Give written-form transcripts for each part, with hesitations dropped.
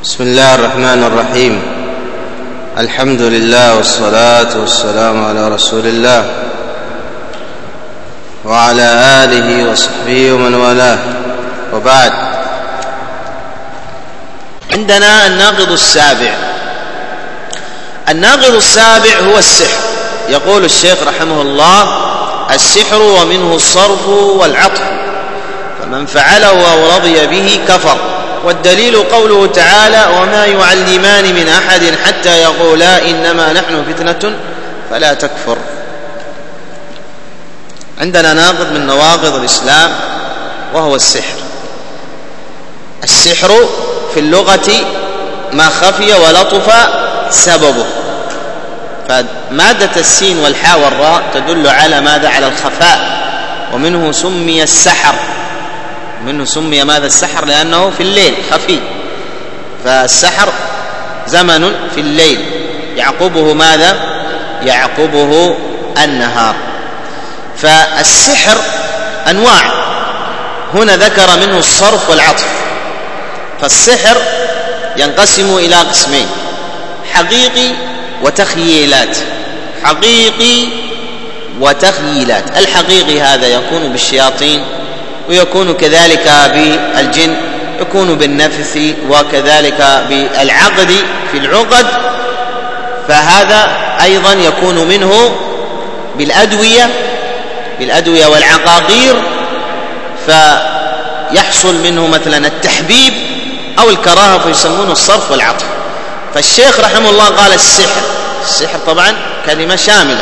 بسم الله الرحمن الرحيم. الحمد لله والصلاة والسلام على رسول الله وعلى آله وصحبه ومن والاه، وبعد. عندنا الناقض السابع. الناقض السابع هو السحر. يقول الشيخ رحمه الله: السحر ومنه الصرف والعطف، فمن فعله أو رضي به كفر. والدليل قوله تعالى: وما يعلمان من أحد حتى يقولا إنما نحن فتنة فلا تكفر. عندنا ناقض من نواقض الإسلام وهو السحر. السحر في اللغة ما خفي ولطف سببه، فمادة السين والحاء والراء تدل على ماذا؟ على الخفاء. ومنه سمي السحر، منه سمي ماذا؟ السحر، لأنه في الليل خفي. فالسحر زمن في الليل يعقبه ماذا؟ يعقبه النهار. فالسحر أنواع، هنا ذكر منه الصرف والعطف. فالسحر ينقسم إلى قسمين: حقيقي وتخييلات. حقيقي وتخييلات. الحقيقي هذا يكون بالشياطين، ويكون كذلك بالجن، يكون بالنفث، وكذلك بالعقد في العقد. فهذا أيضا يكون منه بالأدوية والعقاقير، فيحصل منه مثلا التحبيب أو الكراهة، فيسمونه الصرف والعطف. فالشيخ رحمه الله قال السحر طبعا كلمة شاملة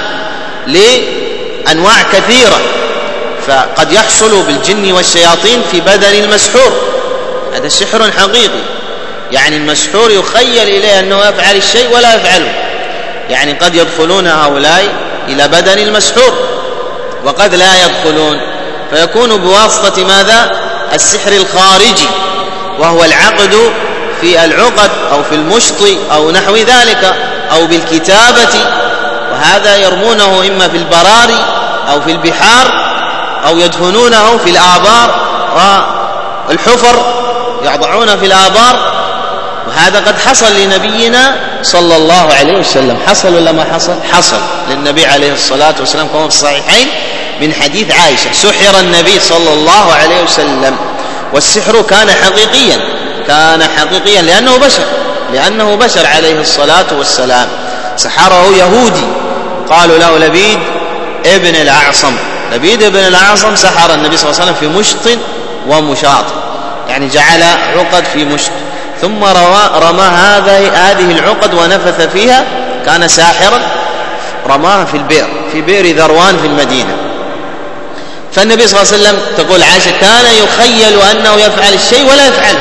لأنواع كثيرة، فقد يحصل بالجن والشياطين في بدن المسحور، هذا سحر حقيقي. يعني المسحور يخيل إليه أنه يفعل الشيء ولا يفعله. يعني قد يدخلون هؤلاء إلى بدن المسحور وقد لا يدخلون، فيكون بواسطة ماذا؟ السحر الخارجي، وهو العقد في العقد أو في المشط أو نحو ذلك، أو بالكتابة. وهذا يرمونه إما في البراري أو في البحار، أو يدفنونه في الآبار والحفر، يضعونه في الآبار. وهذا قد حصل لنبينا صلى الله عليه وسلم. حصل ولا ما حصل؟ حصل للنبي عليه الصلاة والسلام، كما في الصحيحين من حديث عائشة: سحر النبي صلى الله عليه وسلم. والسحر كان حقيقيا لأنه بشر عليه الصلاة والسلام. سحره يهودي قالوا له لبيد ابن الأعصم. لبيد ابن الأعصم سحر النبي صلى الله عليه وسلم في مشط ومشاط، يعني جعل عقد في مشط، ثم رمى هذه العقد ونفث فيها. كان ساحرا، رماها في بئر ذروان في المدينة. فالنبي صلى الله عليه وسلم، تقول عائشة، كان يخيل أنه يفعل الشيء ولا يفعله،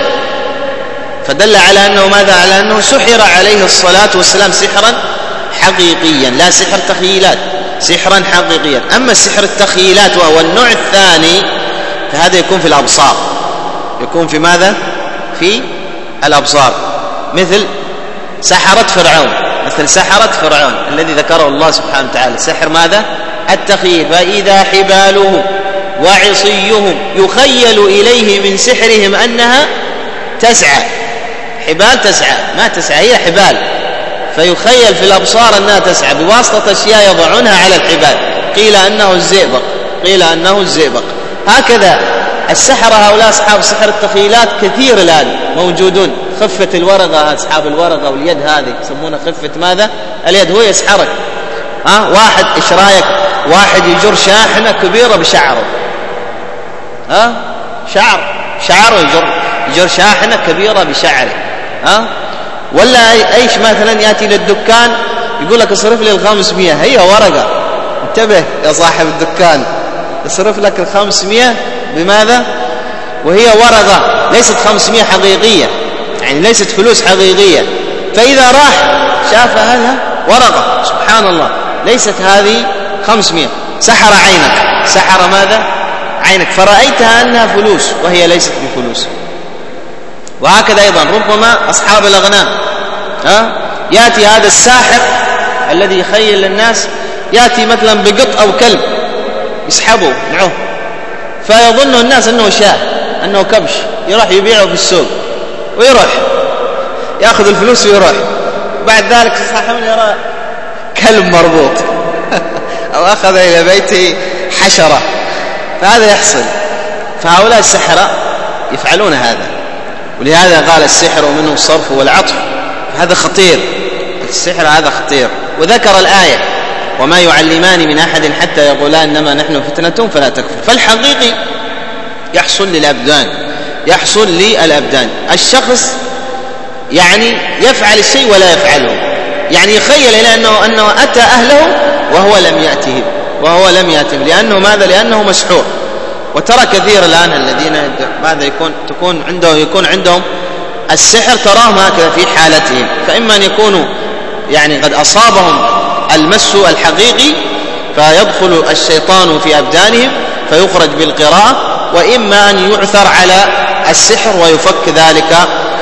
فدل على أنه ماذا؟ على أنه سحر عليه الصلاة والسلام سحرا حقيقيا، لا سحر تخيلات، سحرا حقيقيا. أما السحر التخيلات وهو النوع الثاني، فهذا يكون في الأبصار. يكون في ماذا؟ في الأبصار، مثل سحرة فرعون الذي ذكره الله سبحانه وتعالى. سحر ماذا؟ التخييل. فإذا حبالهم وعصيهم يخيل إليه من سحرهم أنها تسعى. حبال تسعى، ما تسعى، هي حبال، فيخيل في الأبصار أنها تسعى بواسطة أشياء يضعونها على الحبال. قيل أنه الزئبق. هكذا السحرة هؤلاء أصحاب سحر التخيلات كثير الآن موجودون. خفة الورقة، أصحاب الورقة واليد، هذه يسمونها خفة ماذا؟ اليد. هو يسحرك. واحد، إيش رأيك؟ واحد يجر شاحنة كبيرة بشعره، شعره يجر شاحنة كبيرة بشعره. ولا ايش مثلا يأتي للدكان يقول لك اصرف لي 500، هي ورقة. انتبه يا صاحب الدكان، اصرف لك 500 بماذا؟ وهي ورقة، ليست 500 حقيقية، يعني ليست فلوس حقيقية. فإذا راح شاف هذا ورقة، سبحان الله، ليست هذه 500. سحر عينك. سحر ماذا؟ عينك، فرأيتها أنها فلوس وهي ليست بفلوس. وهكذا أيضا ربما أصحاب الأغنام، يأتي هذا الساحر الذي يخيل للناس، يأتي مثلا بقط أو كلب يسحبه معه، فيظن الناس أنه شاة، أنه كبش، يروح يبيعه في السوق ويروح يأخذ الفلوس ويروح، بعد ذلك صاحبنا يرى كلب مربوط أو أخذ إلى بيته حشرة، فهذا يحصل. فهؤلاء السحرة يفعلون هذا، ولهذا قال السحر ومنه الصرف والعطف، هذا خطير، السحر هذا خطير. وذكر الآية وما يعلمان من أحد حتى يقولا إنما نحن فتنة فلا تكفر. فالحقيقي يحصل للأبدان، يحصل للأبدان. الشخص يعني يفعل الشيء ولا يفعله، يعني يخيل إلى أنه أتى أهله وهو لم يأتهم لأنه ماذا؟ لأنه مسحور. وترى كثير الآن الذين ماذا يكون عندهم السحر تراهم هكذا في حالتهم، فإما أن يكونوا يعني قد أصابهم المس الحقيقي فيدخل الشيطان في أبدانهم فيخرج بالقراءة، وإما أن يعثر على السحر ويفك ذلك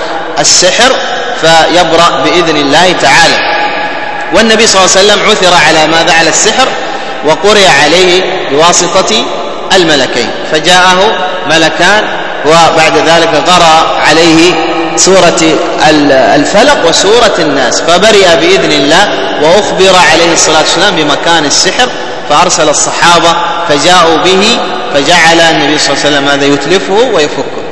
السحر فيبرأ بإذن الله تعالى. والنبي صلى الله عليه وسلم عثر على ماذا؟ على السحر، وقرئ عليه بواسطة الملكين، فجاءه ملكان وبعد ذلك قرأ عليه سورة الفلق وسورة الناس، فبرئ بإذن الله، وأخبر عليه الصلاة والسلام بمكان السحر، فأرسل الصحابة فجاءوا به، فجعل النبي صلى الله عليه وسلم هذا يتلفه ويفكه.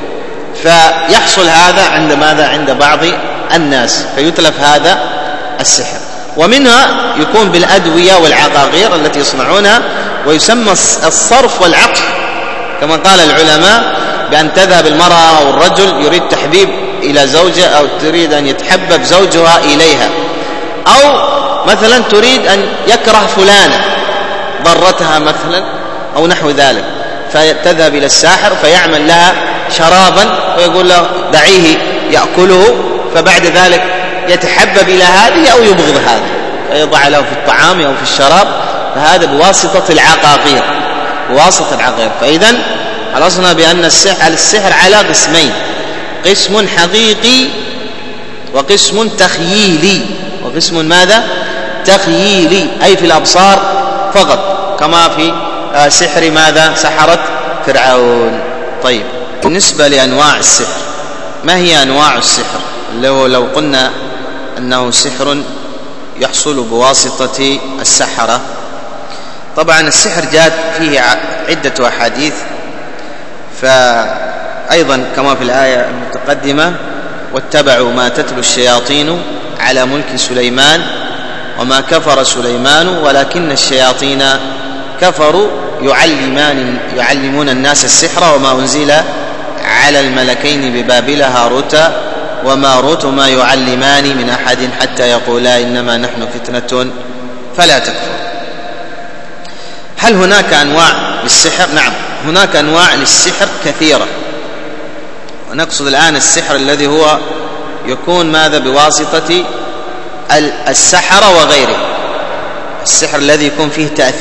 فيحصل هذا عند ماذا؟ عند بعض الناس، فيتلف هذا السحر. ومنها يكون بالأدوية والعقاقير التي يصنعونها، ويسمى الصرف والعطف، كما قال العلماء بأن تذهب المرأة أو الرجل يريد تحبيب إلى زوجة، أو تريد أن يتحبب زوجها إليها، أو مثلا تريد أن يكره فلانة ضرتها مثلا أو نحو ذلك، فتذهب إلى الساحر فيعمل لها شرابا ويقول له دعيه يأكله، فبعد ذلك يتحبب إلى هذه أو يبغض هذه، فيضع له في الطعام أو في الشراب، فهذا بواسطة العقاقير، بواسطة العقاقير. فإذن خلصنا بأن السحر على قسمين، قسم حقيقي وقسم تخييلي. وقسم ماذا؟ تخييلي، أي في الأبصار فقط، كما في سحر ماذا؟ سحرة فرعون. طيب، بالنسبة لأنواع السحر، ما هي أنواع السحر؟ لو قلنا أنه سحر يحصل بواسطة السحرة، طبعا السحر جاءت فيه عدة أحاديث، فأيضا كما في الآية المتقدمة واتبعوا ما تتلو الشياطين على ملك سليمان وما كفر سليمان ولكن الشياطين كفروا يعلمون الناس السحر وما أنزل على الملكين ببابل هاروت وماروت ما يعلمان من أحد حتى يقولا إنما نحن فتنة فلا تكفر. هل هناك أنواع للسحر؟ نعم، هناك أنواع للسحر كثيرة، ونقصد الآن السحر الذي هو يكون ماذا؟ بواسطة السحرة وغيره. السحر الذي يكون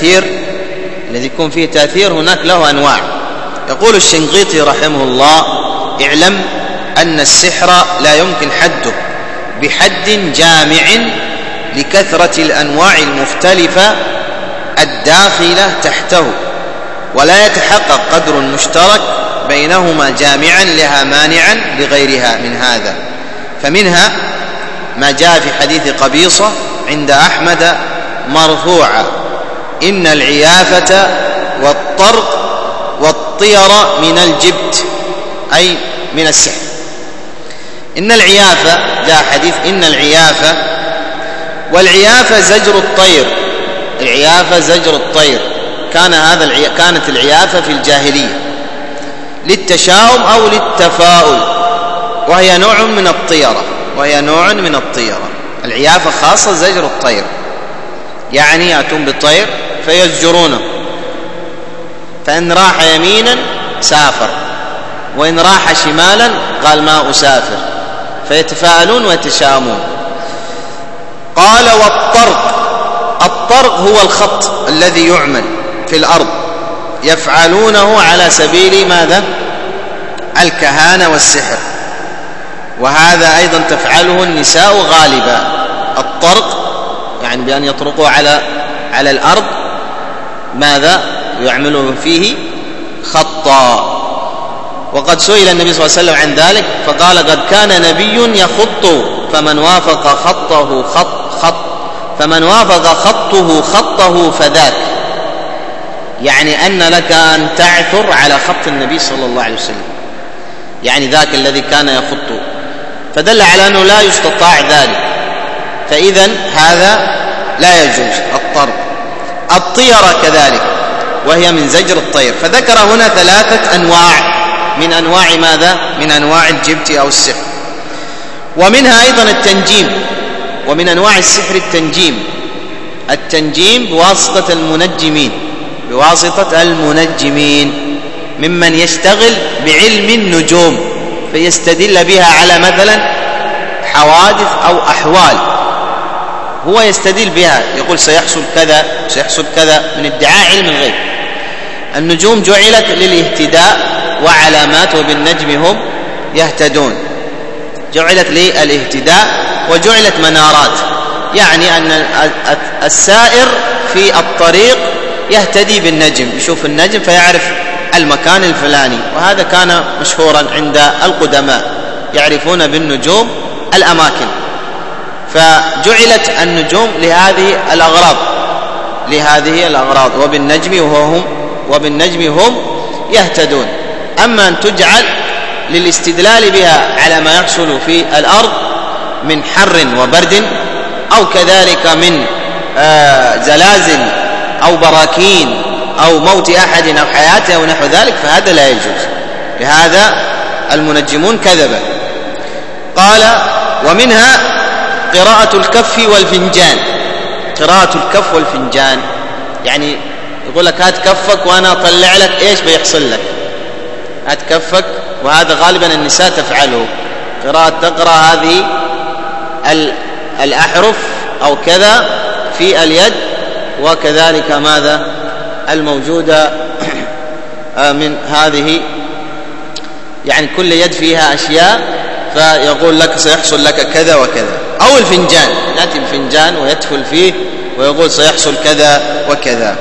فيه تأثير هناك له أنواع. يقول الشنقيطي رحمه الله: اعلم أن السحر لا يمكن حده بحد جامع لكثرة الأنواع المختلفة الداخلة تحته، ولا يتحقق قدر مشترك بينهما جامعا لها مانعا لغيرها من هذا. فمنها ما جاء في حديث قبيصة عند أحمد مرفوعا: إن العيافة والطرق والطير من الجبت، أي من السحر. إن العيافة، جاء حديث إن العيافة، والعيافة زجر الطير، العيافة زجر الطير، كانت العيافة في الجاهلية للتشاؤم أو للتفاؤل، وهي نوع من الطيرة. العيافة خاصة زجر الطير، يعني يأتون بالطير فيزجرونه، فإن راح يمينا سافر، وإن راح شمالا قال ما أسافر، فيتفاءلون ويتشاؤمون. قال: الطرق هو الخط الذي يعمل في الأرض، يفعلونه على سبيل ماذا؟ الكهانة والسحر، وهذا أيضا تفعله النساء غالبا. الطرق يعني بأن يطرقوا على الأرض ماذا؟ يعملون فيه خطا. وقد سئل النبي صلى الله عليه وسلم عن ذلك فقال: قد كان نبي يخط فمن وافق خطه خطه فذاك، يعني أن لك أن تعثر على خط النبي صلى الله عليه وسلم، يعني ذاك الذي كان يخطه، فدل على أنه لا يستطاع ذلك، فإذن هذا لا يجوز الطرد. الطيرة كذلك، وهي من زجر الطير، فذكر هنا 3 أنواع من أنواع ماذا؟ من أنواع الجبت أو السحر. ومنها أيضا التنجيم، ومن أنواع السحر التنجيم بواسطة المنجمين ممن يشتغل بعلم النجوم، فيستدل بها على مثلا حوادث أو أحوال، هو يستدل بها، يقول سيحصل كذا سيحصل كذا، من ادعاء علم الغيب. النجوم جعلت للاهتداء وعلامات، وبالنجم هم يهتدون، جعلت للاهتداء وجعلت منارات، يعني أن السائر في الطريق يهتدي بالنجم، يشوف النجم فيعرف المكان الفلاني، وهذا كان مشهورا عند القدماء، يعرفون بالنجوم الأماكن، فجعلت النجوم لهذه الأغراض وبالنجم هم يهتدون. أما أن تجعل للاستدلال بها على ما يحصل في الأرض من حر وبرد، أو كذلك من زلازل أو براكين أو موت أحد أو حياته أو نحو ذلك، فهذا لا يجوز، لهذا المنجمون كذبا. قال ومنها قراءة الكف والفنجان، يعني يقول لك هات كفك وأنا أطلع لك إيش بيحصل لك، هات كفك، وهذا غالبا النساء تفعله، تقرأ هذه الأحرف أو كذا في اليد، وكذلك ماذا الموجودة من هذه، يعني كل يد فيها أشياء، فيقول لك سيحصل لك كذا وكذا. أو الفنجان، يأتي الفنجان ويدخل فيه ويقول سيحصل كذا وكذا.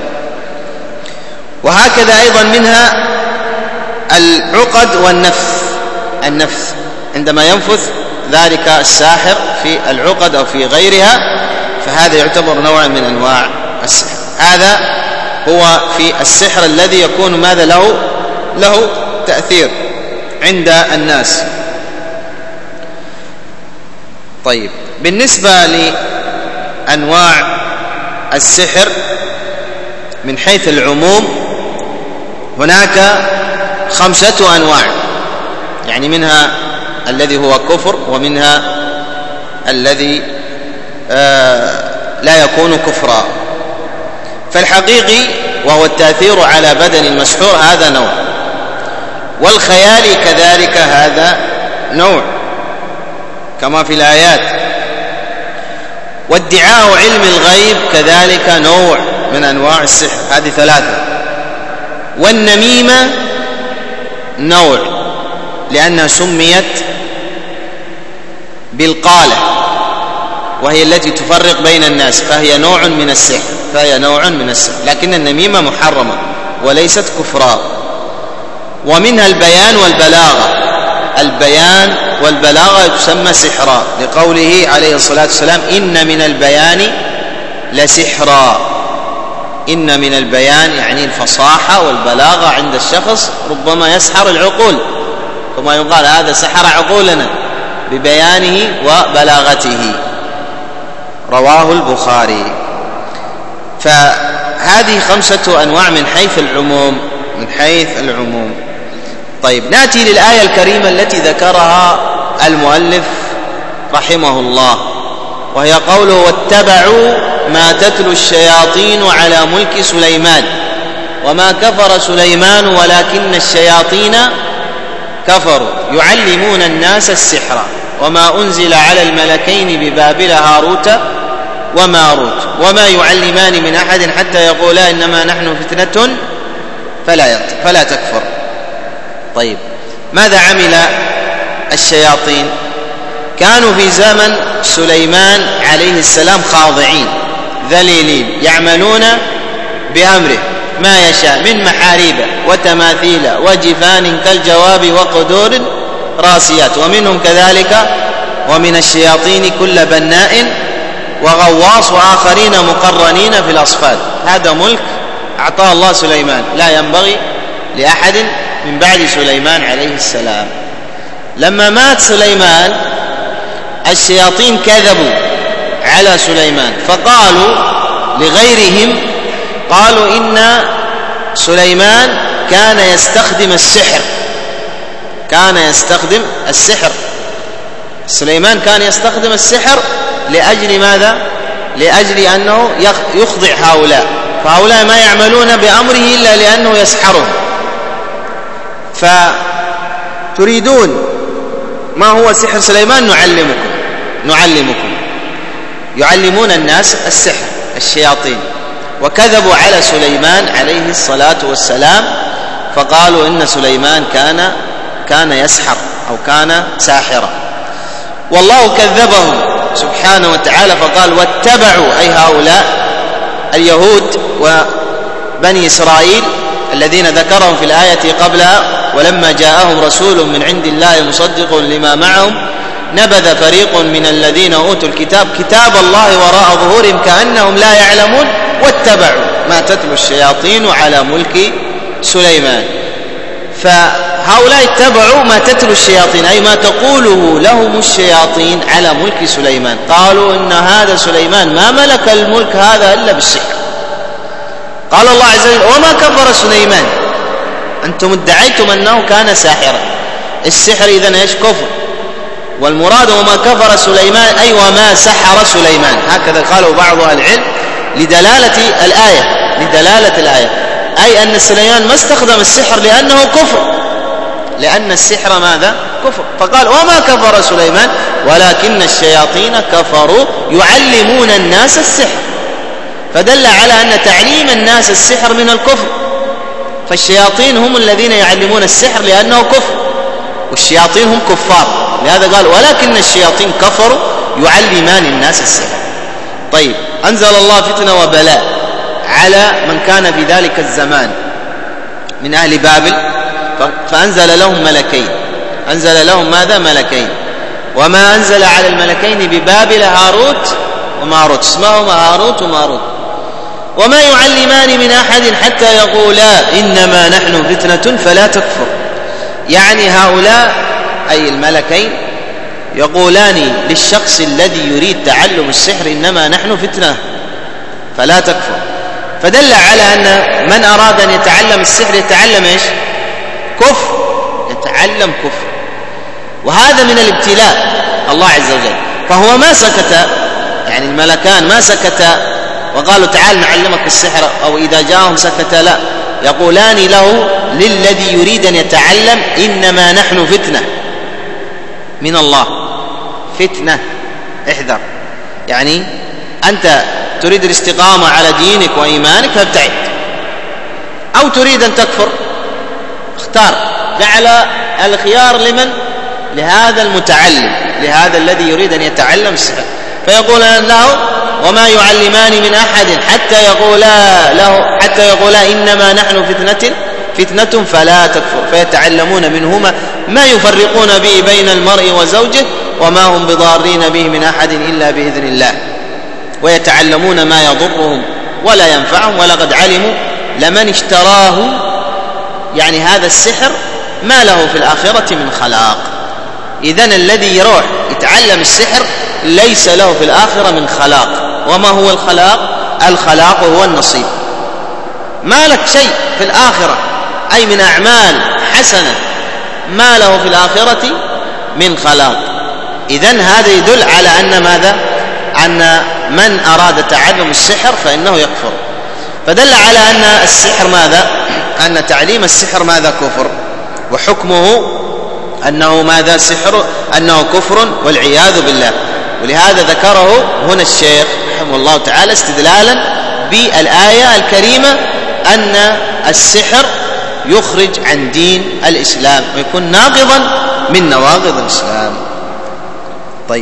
وهكذا أيضا منها العقد والنفث، عندما ينفث ذلك الساحر في العقد أو في غيرها، فهذا يعتبر نوع من أنواع السحر. هذا هو في السحر الذي يكون ماذا له تأثير عند الناس. طيب، بالنسبة لأنواع السحر من حيث العموم هناك 5 أنواع، يعني منها الذي هو كفر، ومنها الذي لا يكون كفرا. فالحقيقي وهو التأثير على بدن المسحور هذا نوع، والخيال كذلك هذا نوع كما في الآيات، وادعاء علم الغيب كذلك نوع من أنواع السحر، هذه 3. والنميمة نوع، لأنها سميت بالقالة، وهي التي تفرق بين الناس، فهي نوع من السحر، لكن النميمة محرمة وليست كفرا. ومنها البيان والبلاغة تسمى سحرا، لقوله عليه الصلاة والسلام إن من البيان لسحرا. إن من البيان يعني الفصاحة والبلاغة عند الشخص، ربما يسحر العقول، كما يقال هذا سحر عقولنا ببيانه وبلاغته، رواه البخاري. فهذه 5 أنواع من حيث العموم. طيب، نأتي للآية الكريمة التي ذكرها المؤلف رحمه الله، وهي قوله واتبعوا ما تتلو الشياطين على ملك سليمان وما كفر سليمان ولكن الشياطين كفروا يعلمون الناس السحر وما أنزل على الملكين ببابل هاروت وماروت وما يعلمان من أحد حتى يقولا إنما نحن فتنة فلا تكفر. طيب، ماذا عمل الشياطين؟ كانوا في زمن سليمان عليه السلام خاضعين ذليلين، يعملون بأمره ما يشاء من محاريب وتماثيل وجفان كالجواب وقدور راسيات، ومنهم كذلك ومن الشياطين كل بناء وغواص وآخرين مقرنين في الأصفاد. هذا ملك أعطاه الله سليمان لا ينبغي لأحد من بعد سليمان عليه السلام. لما مات سليمان الشياطين كذبوا على سليمان فقالوا لغيرهم، قالوا إن سليمان كان يستخدم السحر. سليمان كان يستخدم السحر لأجل ماذا؟ لأجل أنه يخضع هؤلاء، فهؤلاء ما يعملون بأمره إلا لأنه يسحرهم. فتريدون ما هو سحر سليمان؟ نعلمكم. يعلمون الناس السحر الشياطين. وكذبوا على سليمان عليه الصلاة والسلام فقالوا إن سليمان كان يسحر أو كان ساحرا. والله كذبهم سبحانه وتعالى فقال واتبعوا، أي هؤلاء اليهود وبني إسرائيل الذين ذكرهم في الآية قبلها، ولما جاءهم رسول من عند الله مصدق لما معهم نبذ فريق من الذين أوتوا الكتاب كتاب الله وراء ظهورهم كأنهم لا يعلمون واتبعوا ما تتلو الشياطين على ملك سليمان. فهؤلاء اتبعوا ما تتلو الشياطين، أي ما تقوله لهم الشياطين على ملك سليمان. قالوا إن هذا سليمان ما ملك الملك هذا إلا بالسحر. قال الله عز وجل وما كفر سليمان، أنتم ادعيتم أنه كان ساحرا. السحر إذن إيش؟ كفر. والمراد وما كفر سليمان أي وما سحر سليمان، هكذا قالوا بعض أهل العلم لدلالة الآية، أي أن سليمان ما استخدم السحر لأنه كفر، لأن السحر ماذا؟ كفر. فقال وما كفر سليمان ولكن الشياطين كفروا يعلمون الناس السحر، فدل على أن تعليم الناس السحر من الكفر. فالشياطين هم الذين يعلمون السحر لأنه كفر، والشياطين هم كفار، لهذا قال ولكن الشياطين كفروا يعلمان الناس السحر. طيب، أنزل الله فتنة وبلاء على من كان في ذلك الزمان من أهل بابل، فأنزل لهم ملكين. أنزل لهم ماذا؟ ملكين. وما أنزل على الملكين ببابل هاروت وماروت، اسمهما هاروت وماروت. وما يعلمان من أحد حتى يقولا إنما نحن فتنة فلا تكفر. يعني هؤلاء أي الملكين يقولان للشخص الذي يريد تعلم السحر إنما نحن فتنة فلا تكفر. فدل على أن من أراد أن يتعلم السحر يتعلم إيش؟ كفر، يتعلم كفر. وهذا من الابتلاء الله عز وجل. فهو ما سكت، يعني الملكان ما سكت وقالوا تعال نعلمك السحر أو إذا جاءهم سكت، لا، يقولان له للذي يريد أن يتعلم إنما نحن فتنة من الله، فتنة، احذر. يعني أنت تريد الاستقامة على دينك وإيمانك فابتعد، أو تريد أن تكفر اختار. جعل الخيار لمن؟ لهذا المتعلم، لهذا الذي يريد أن يتعلم السحر. فيقول له وما يعلمان من أحد حتى يقولا إنما نحن فتنة فلا تكفر. فيتعلمون منهما ما يفرقون به بين المرء وزوجه وما هم بضارين به من أحد إلا بإذن الله، ويتعلمون ما يضرهم ولا ينفعهم. ولقد علموا لمن اشتراه، يعني هذا السحر ما له في الآخرة من خلاق. إذن الذي يروح يتعلم السحر ليس له في الآخرة من خلاق. وما هو الخلاق؟ الخلاق هو النصيب. ما لك شيء في الآخرة أي من أعمال حسنة ما له في الآخرة من خلاق. إذن هذا يدل على أن ماذا؟ أن من أراد تعلم السحر فإنه يكفر. فدل على أن السحر ماذا؟ أن تعليم السحر ماذا؟ كفر، وحكمه أنه ماذا؟ سحر، أنه كفر والعياذ بالله. ولهذا ذكره هنا الشيخ رحمه الله تعالى استدلالا بالآية الكريمة أن السحر يخرج عن دين الإسلام ويكون ناقضا من نواقض الإسلام. طيب،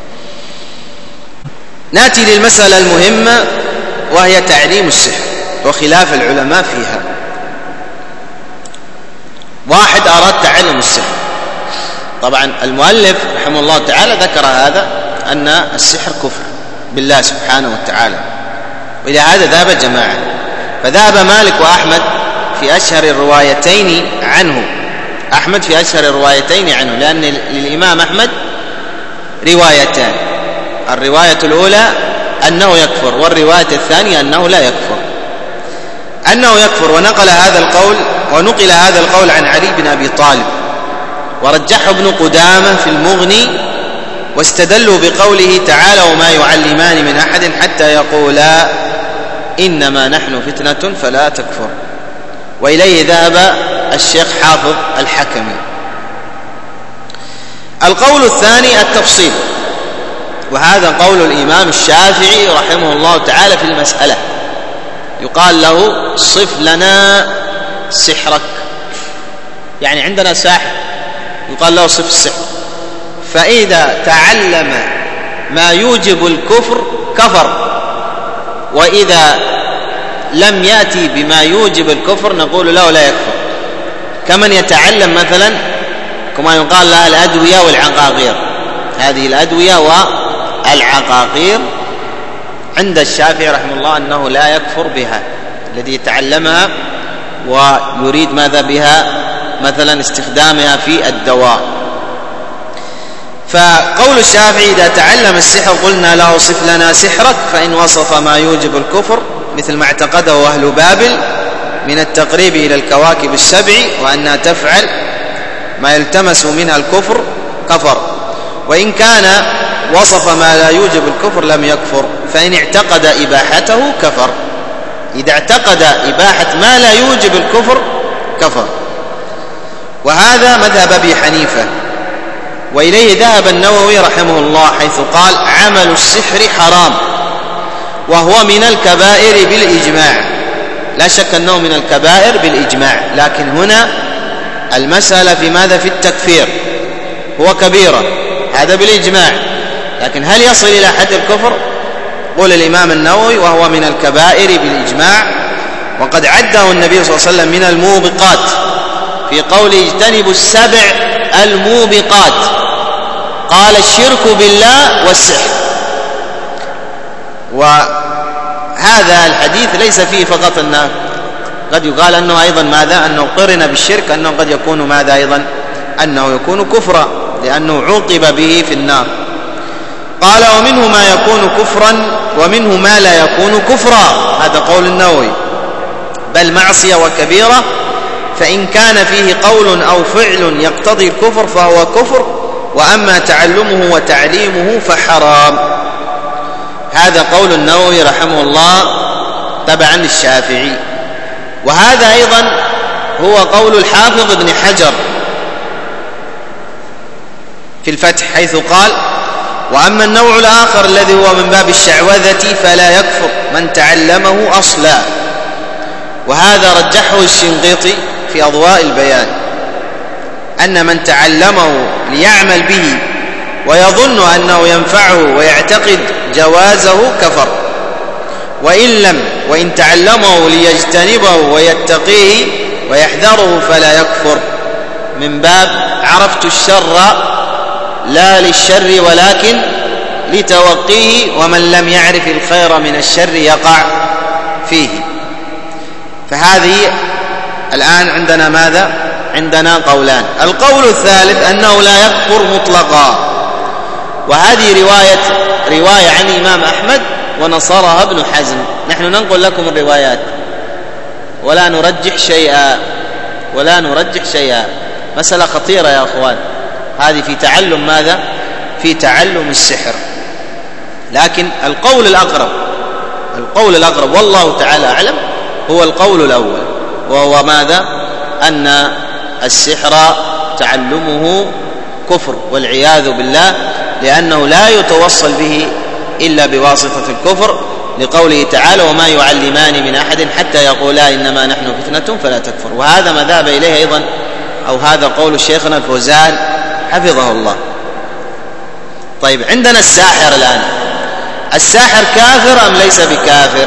نأتي للمسألة المهمة وهي تعليم السحر وخلاف العلماء فيها. واحد أراد تعلم السحر طبعا المؤلف رحمه الله تعالى ذكر هذا أن السحر كفر بالله سبحانه وتعالى، وإلى هذا ذهب جماعة. فذهب مالك وأحمد في أشهر الروايتين عنه، أحمد في أشهر الروايتين عنه، لأن للإمام أحمد روايتان، الرواية الأولى أنه يكفر، والرواية الثانية أنه لا يكفر، أنه يكفر. ونقل هذا القول عن علي بن أبي طالب، ورجحه ابن قدامة في المغني، واستدلوا بقوله تعالى وما يعلمان من أحد حتى يقولا إنما نحن فتنة فلا تكفر. وإليه ذهب الشيخ حافظ الحكمي. القول الثاني التفصيل، وهذا قول الإمام الشافعي رحمه الله تعالى في المسألة، يقال له صف لنا سحرك، يعني عندنا ساحر يقال له صف السحر، فإذا تعلم ما يوجب الكفر كفر، وإذا لم يأتي بما يوجب الكفر نقول له لا يكفر. كمن يتعلم مثلا كما يقال لها الأدوية والعقاقير، هذه الأدوية والعقاقير عند الشافعي رحمه الله أنه لا يكفر بها، الذي يتعلمها ويريد ماذا بها، مثلا استخدامها في الدواء. فقول الشافعي إذا تعلم السحر قلنا له صف لنا سحرك، فإن وصف ما يوجب الكفر مثل ما اعتقده أهل بابل من التقريب إلى الكواكب السبع وأنها تفعل ما يلتمس منها الكفر كفر، وإن كان وصف ما لا يوجب الكفر لم يكفر، فإن اعتقد إباحته كفر. إذا اعتقد إباحة ما لا يوجب الكفر كفر. وهذا مذهب أبي حنيفة، وإليه ذهب النووي رحمه الله حيث قال عمل السحر حرام وهو من الكبائر بالإجماع. لا شك أنه من الكبائر بالإجماع، لكن هنا المسألة في ماذا؟ في التكفير. هو كبيرة هذا بالإجماع، لكن هل يصل إلى حد الكفر؟ قول الإمام النووي وهو من الكبائر بالإجماع، وقد عده النبي صلى الله عليه وسلم من الموبقات في قوله اجتنبوا السبع الموبقات، قال الشرك بالله والسحر. وهذا الحديث ليس فيه فقط أنه قد يقال أنه أيضا ماذا؟ أنه قرن بالشرك، أنه قد يكون ماذا أيضا؟ أنه يكون كفرا لأنه عوقب به في النار. قال ومنه ما يكون كفرا ومنه ما لا يكون كفرا، هذا قول النووي، بل معصية وكبيرة، فإن كان فيه قول أو فعل يقتضي الكفر فهو كفر، وأما تعلمه وتعليمه فحرام. هذا قول النووي رحمه الله تبعا للشافعي. وهذا أيضا هو قول الحافظ ابن حجر في الفتح حيث قال وأما النوع الآخر الذي هو من باب الشعوذة فلا يكفر من تعلمه أصلا. وهذا رجحه الشنقيطي في أضواء البيان، أن من تعلمه ليعمل به ويظن أنه ينفعه ويعتقد جوازه كفر، وإن تعلمه ليجتنبه ويتقيه ويحذره فلا يكفر، من باب عرفت الشر لا للشر ولكن لتوقيه، ومن لم يعرف الخير من الشر يقع فيه. فهذه الآن عندنا ماذا؟ عندنا قولان. القول الثالث أنه لا يكفر مطلقا، وهذه رواية عن الإمام أحمد ونصرها ابن حزم. نحن ننقل لكم الروايات ولا نرجح شيئا مسألة خطيرة يا أخوان، هذه في تعلم ماذا؟ في تعلم السحر. لكن القول الأقرب والله تعالى أعلم هو القول الأول، وهو ماذا؟ أن السحر تعلمه كفر والعياذ بالله، لأنه لا يتوصل به إلا بواسطة الكفر، لقوله تعالى وما يعلمان من أحد حتى يقولا إنما نحن فتنة فلا تكفر. وهذا ما ذهب إليه أيضا، أو هذا قول شيخنا الفوزان حفظه الله. طيب عندنا الساحر الآن، الساحر كافر أم ليس بكافر؟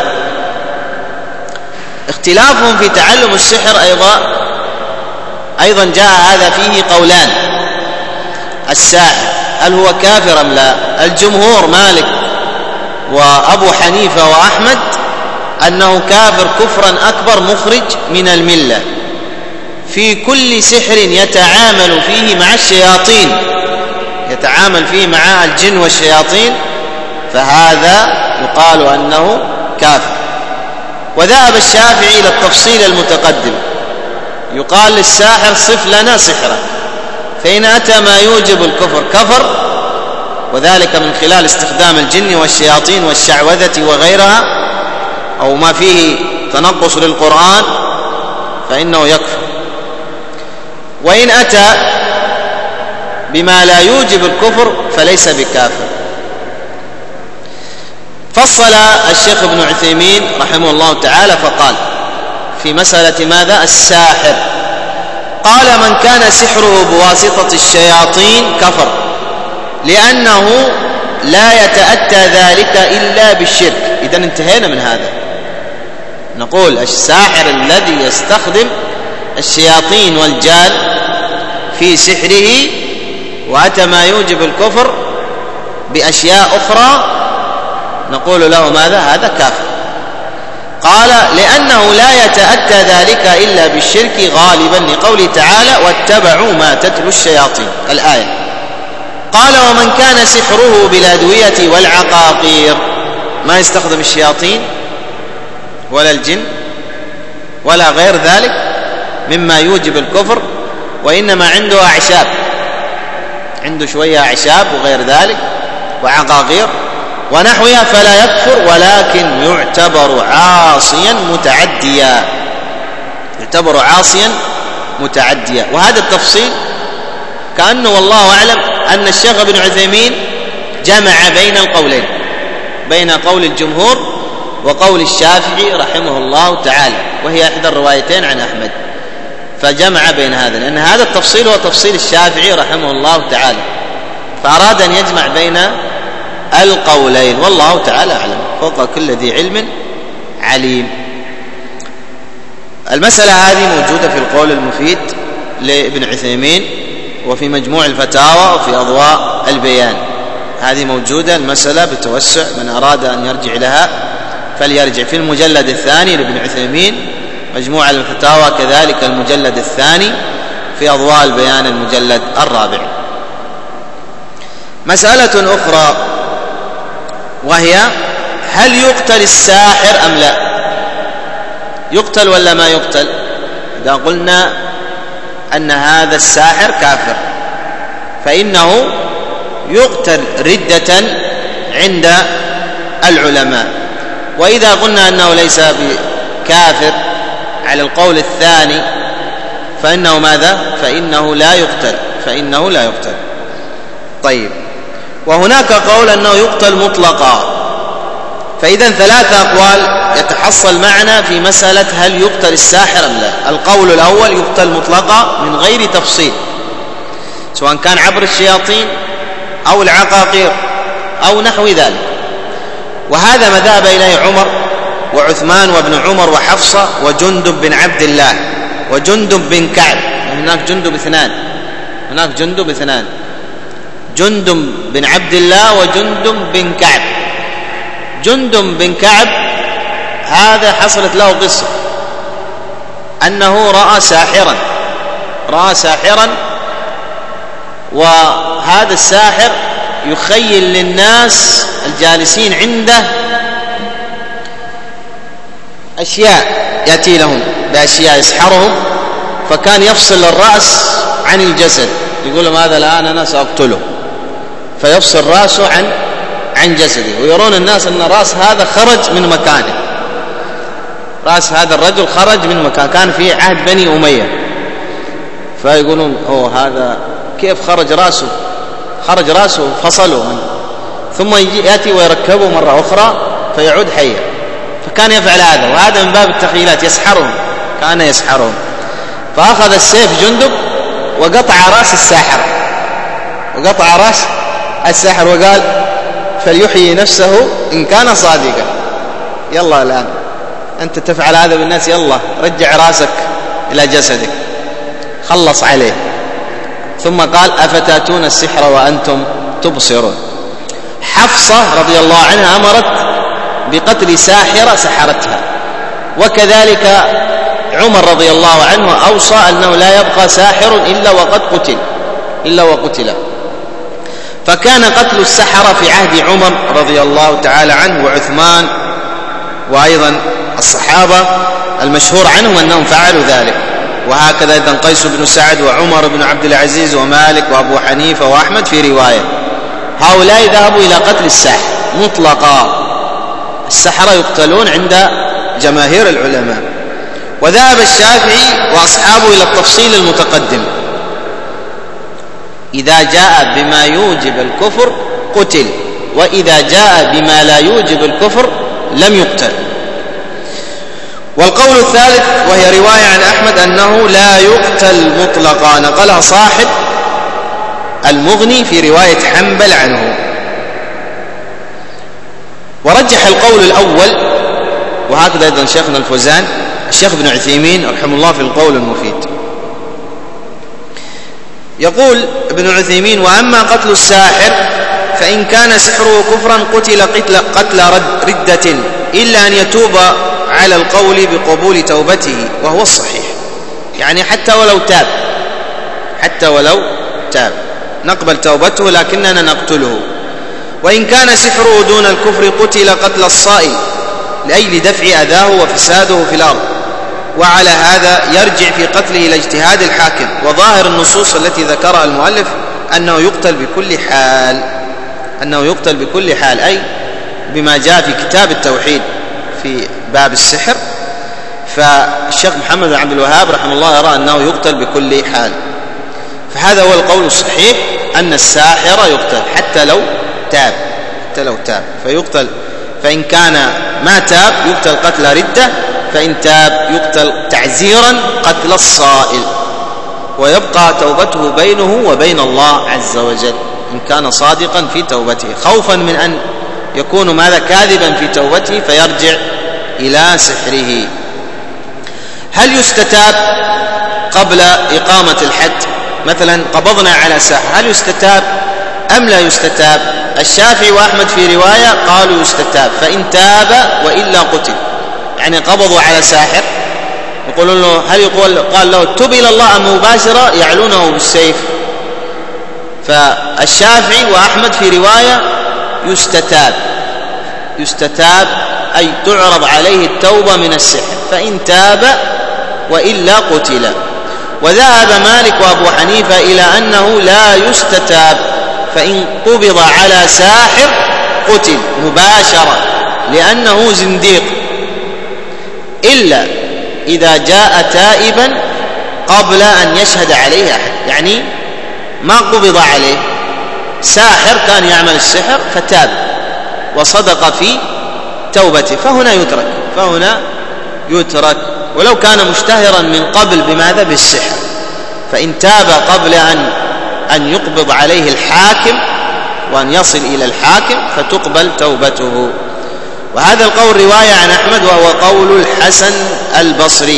اختلافهم في تعلم السحر أيضا جاء هذا فيه قولان. الساحر هل هو كافر أم لا؟ الجمهور مالك وأبو حنيفة وأحمد أنه كافر كفرا أكبر مخرج من الملة في كل سحر يتعامل فيه مع الشياطين، يتعامل فيه مع الجن والشياطين، فهذا يقال أنه كافر. وذهب الشافعي إلى التفصيل المتقدم، يقال للساحر صف لنا سحرك، فإن أتى ما يوجب الكفر كفر، وذلك من خلال استخدام الجن والشياطين والشعوذة وغيرها أو ما فيه تنقص للقرآن فإنه يكفر. وإن أتى بما لا يوجب الكفر فليس بكافر. فصل الشيخ ابن عثيمين رحمه الله تعالى فقال في مسألة ماذا؟ الساحر، قال من كان سحره بواسطة الشياطين كفر، لأنه لا يتأتى ذلك إلا بالشرك. إذن انتهينا من هذا، نقول الساحر الذي يستخدم الشياطين والجان في سحره وأتى ما يوجب الكفر بأشياء أخرى نقول له ماذا؟ هذا كافر. قال لأنه لا يتأتى ذلك إلا بالشرك غالبا، لقوله تعالى واتبعوا ما تتلو الشياطين الآية. قال ومن كان سحره بالأدوية والعقاقير، ما يستخدم الشياطين ولا الجن ولا غير ذلك مما يوجب الكفر، وإنما عنده أعشاب، عنده شوية أعشاب وغير ذلك وعقاقير ونحوها، فلا يكفر، ولكن يعتبر عاصيا متعديا، يعتبر عاصيا متعديا. وهذا التفصيل كأنه والله أعلم أن الشيخ ابن عثيمين جمع بين القولين، بين قول الجمهور وقول الشافعي رحمه الله تعالى، وهي إحدى الروايتين عن أحمد، فجمع بين هذا، لأن هذا التفصيل هو تفصيل الشافعي رحمه الله تعالى، فأراد أن يجمع بين القولين، والله تعالى أعلم، فوق كل ذي علم عليم. المسألة هذه موجودة في القول المفيد لابن عثيمين وفي مجموع الفتاوى وفي أضواء البيان، هذه موجودة المسألة بتوسع، من أراد أن يرجع لها فليرجع في المجلد الثاني لابن عثيمين، مجموع الفتاوى كذلك المجلد الثاني، في أضواء البيان المجلد الرابع. مسألة أخرى وهي هل يقتل الساحر أم لا؟ يقتل ولا ما يقتل؟ إذا قلنا أن هذا الساحر كافر فإنه يقتل ردة عند العلماء، وإذا قلنا أنه ليس بكافر على القول الثاني فإنه ماذا؟ فإنه لا يقتل، فإنه لا يقتل. طيب، وهناك قول أنه يقتل مطلقا، فإذا ثلاثة أقوال يتحصل معنا في مسألة هل يقتل الساحر أم لا. القول الأول يقتل مطلقا من غير تفصيل، سواء كان عبر الشياطين أو العقاقير أو نحو ذلك، وهذا ما ذهب إليه عمر وعثمان وابن عمر وحفصة وجندب بن عبد الله وجندب بن كعب. هناك جندب اثنان، هناك جندب اثنان، جندب بن عبد الله وجندب بن كعب. جندب بن كعب هذا حصلت له قصة أنه رأى ساحرا، وهذا الساحر يخيل للناس الجالسين عنده أشياء، يأتي لهم بأشياء يسحرهم، فكان يفصل الرأس عن الجسد، يقول لهم هذا الآن أنا سأقتله، فيفصل رأسه عن جسده، ويرون الناس أن رأس هذا خرج من مكانه، رأس هذا الرجل خرج من مكان كان في عهد بني أمية، فيقولون هذا كيف خرج رأسه؟ خرج رأسه فصله منه، ثم يأتي ويركبه مرة أخرى فيعود حيا. فكان يفعل هذا، وهذا من باب التخيلات، يسحرهم، كان يسحرهم. فأخذ السيف جندب وقطع رأس الساحر، وقطع رأس الساحر، وقال فليحيي نفسه إن كان صادقا. يلا الآن أنت تفعل هذا بالناس، يلا رجع رأسك إلى جسدك، خلص عليه. ثم قال أفتاتون السحر وأنتم تبصرون. حفصة رضي الله عنها أمرت بقتل ساحرة سحرتها، وكذلك عمر رضي الله عنه أوصى أنه لا يبقى ساحر إلا وقتل. فكان قتل السحرة في عهد عمر رضي الله تعالى عنه وعثمان وأيضا الصحابة المشهور عنهم أنهم فعلوا ذلك، وهكذا أيضا قيس بن سعد وعمر بن عبد العزيز ومالك وأبو حنيفة وأحمد في رواية. هؤلاء ذهبوا إلى قتل الساحر مطلقا، السحرة يقتلون عند جماهير العلماء. وذهب الشافعي وأصحابه إلى التفصيل المتقدم، إذا جاء بما يوجب الكفر قتل، وإذا جاء بما لا يوجب الكفر لم يقتل. والقول الثالث وهي رواية عن أحمد أنه لا يقتل مطلقا، نقلها صاحب المغني في رواية حنبل عنه. ورجح القول الأول، وهكذا أيضا شيخنا الفوزان الشيخ ابن عثيمين رحمه الله في القول المفيد. يقول ابن عثيمين: وأما قتل الساحر فإن كان سحره كفرا قتل قتل ردة إلا أن يتوب على القول بقبول توبته، وهو الصحيح، يعني حتى ولو تاب نقبل توبته لكننا نقتله. وإن كان سحره دون الكفر قتل قتل الصائل لأجل دفع أذاه وفساده في الأرض، وعلى هذا يرجع في قتله إلى اجتهاد الحاكم، وظاهر النصوص التي ذكرها المؤلف أنه يقتل بكل حال، أي بما جاء في كتاب التوحيد في باب السحر. فالشيخ محمد بن عبد الوهاب رحمه الله يرى أنه يقتل بكل حال، فهذا هو القول الصحيح أن الساحر يقتل حتى لو تاب فيقتل. فإن كان ما تاب يقتل قتل ردة، فإن تاب يقتل تعزيرا قتل الصائل، ويبقى توبته بينه وبين الله عز وجل إن كان صادقا في توبته، خوفا من أن يكون ماذا كاذبا في توبته فيرجع إلى سحره. هل يستتاب قبل إقامة الحد؟ مثلا قبضنا على ساحر، هل يستتاب أم لا يستتاب؟ الشافعي وأحمد في رواية قالوا يستتاب، فإن تاب وإلا قتل. يعني قبضوا على ساحر يقولون له، هل قال له تب إلى الله أم مباشرة يعلونه بالسيف؟ فالشافعي وأحمد في رواية يستتاب أي تعرض عليه التوبة من السحر، فإن تاب وإلا قتل. وذهب مالك وأبو حنيفة إلى أنه لا يستتاب، فإن قبض على ساحر قتل مباشرة لأنه زنديق، إلا إذا جاء تائبا قبل أن يشهد عليه أحد. يعني ما قبض عليه، ساحر كان يعمل السحر فتاب وصدق في توبته، فهنا يترك ولو كان مشتهرا من قبل بماذا؟ بالسحر. فإن تاب قبل أن يقبض عليه الحاكم وأن يصل إلى الحاكم فتقبل توبته. وهذا القول رواية عن أحمد، وهو قول الحسن البصري.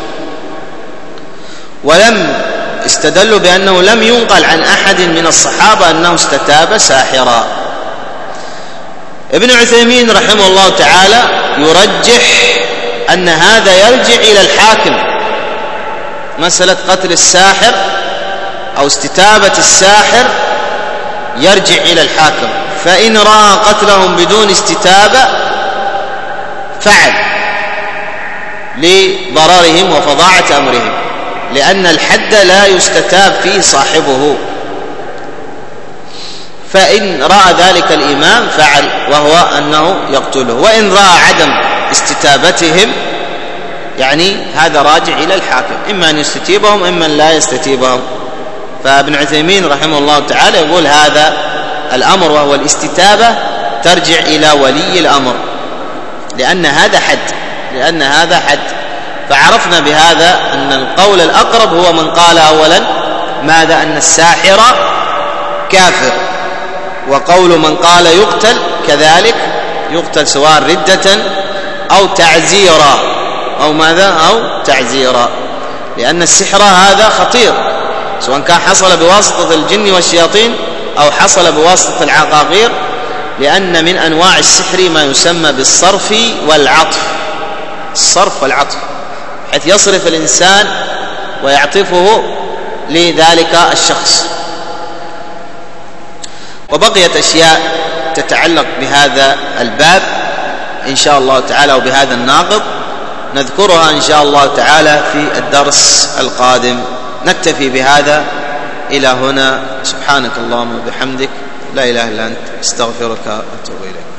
ولم استدلوا بأنه لم ينقل عن أحد من الصحابة أنه استتاب ساحرا. ابن عثيمين رحمه الله تعالى يرجح أن هذا يرجع إلى الحاكم، مسألة قتل الساحر أو استتابة الساحر يرجع إلى الحاكم، فإن رأى قتلهم بدون استتابة فعل لضررهم وفظاعة أمرهم، لأن الحد لا يستتاب فيه صاحبه. فإن رأى ذلك الإمام فعل، وهو أنه يقتله. وإن رأى عدم استتابتهم يعني هذا راجع إلى الحاكم، إما أن يستتيبهم إما أن لا يستتيبهم. فابن عثيمين رحمه الله تعالى يقول هذا الأمر وهو الاستتابة ترجع إلى ولي الأمر، لأن هذا حد. فعرفنا بهذا أن القول الأقرب هو من قال أولا ماذا؟ أن الساحر كافر. وقول من قال يقتل كذلك، يقتل سواء ردة أو تعزيرا أو ماذا؟ أو تعزيرا، لأن السحر هذا خطير، سواء كان حصل بواسطة الجن والشياطين أو حصل بواسطة العقاقير، لأن من أنواع السحر ما يسمى بالصرف والعطف. الصرف والعطف حيث يصرف الإنسان ويعطفه لذلك الشخص. وبقيت أشياء تتعلق بهذا الباب إن شاء الله تعالى وبهذا الناقض نذكرها إن شاء الله تعالى في الدرس القادم. نكتفي بهذا إلى هنا. سبحانك اللهم وبحمدك، لا إله إلا أنت، استغفرك وأتوب إليك.